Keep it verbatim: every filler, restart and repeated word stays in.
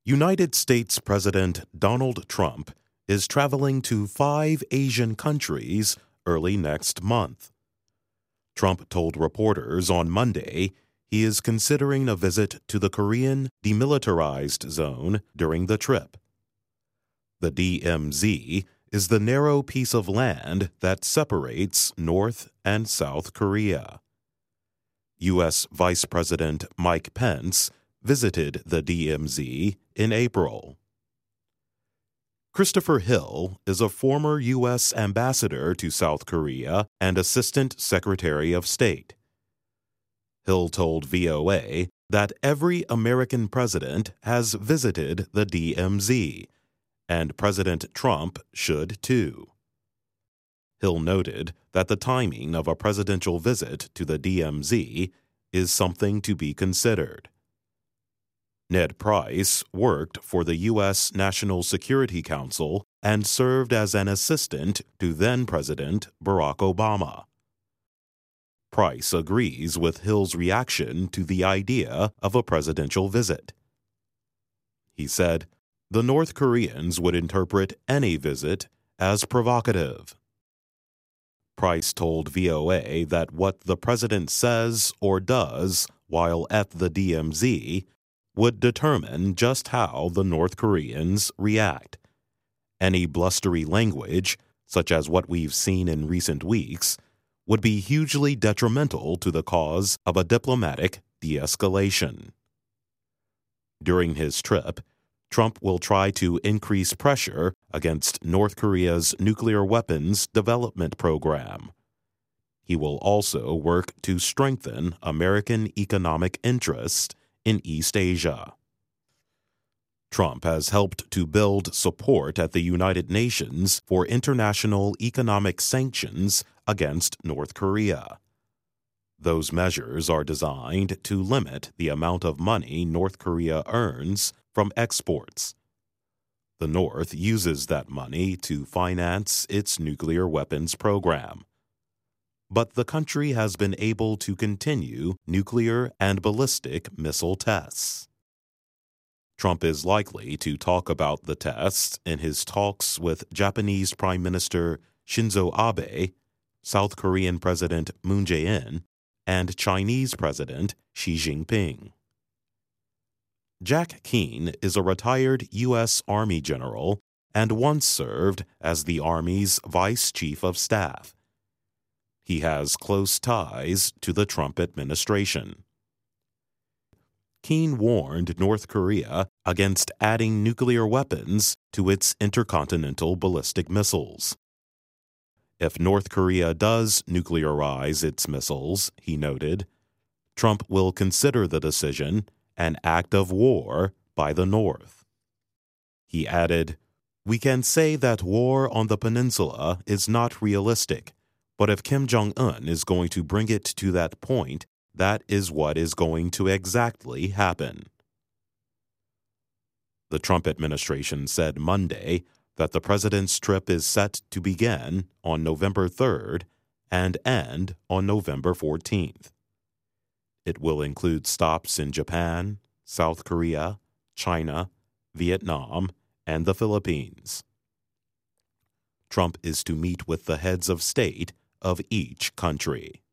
United States President Donald Trump is traveling to five Asian countries early next month. Trump told reporters on Monday he is considering a visit to the Korean Demilitarized Zone during the trip. The D M Z is the narrow piece of land that separates North and South Korea. U S Vice President Mike Pence visited the D M Z in April. Christopher Hill is a former U S ambassador to South Korea and Assistant Secretary of State. Hill told V O A that every American president has visited the D M Z, and President Trump should too. Hill noted that the timing of a presidential visit to the D M Z is something to be considered. Ned Price worked for the U S National Security Council and served as an assistant to then-President Barack Obama. Price agrees with Hill's reaction to the idea of a presidential visit. He said, "The North Koreans would interpret any visit as provocative." Price told V O A that what the president says or does while at the D M Z would determine just how the North Koreans react. Any blustery language, such as what we've seen in recent weeks, would be hugely detrimental to the cause of a diplomatic de-escalation. During his trip, Trump will try to increase pressure against North Korea's nuclear weapons development program. He will also work to strengthen American economic interests in East Asia. Trump has helped to build support at the United Nations for international economic sanctions against North Korea. Those measures are designed to limit the amount of money North Korea earns from exports. The North uses that money to finance its nuclear weapons program. But the country has been able to continue nuclear and ballistic missile tests. Trump is likely to talk about the tests in his talks with Japanese Prime Minister Shinzo Abe, South Korean President Moon Jae-in, and Chinese President Xi Jinping. Jack Keane is a retired U S Army general and once served as the Army's Vice Chief of Staff. He has close ties to the Trump administration. Keane warned North Korea against adding nuclear weapons to its intercontinental ballistic missiles. If North Korea does nuclearize its missiles, he noted, Trump will consider the decision an act of war by the North. He added, "We can say that war on the peninsula is not realistic, but if Kim Jong-un is going to bring it to that point, that is what is going to exactly happen." The Trump administration said Monday that the president's trip is set to begin on November third and end on November fourteenth. It will include stops in Japan, South Korea, China, Vietnam, and the Philippines. Trump is to meet with the heads of state of each country.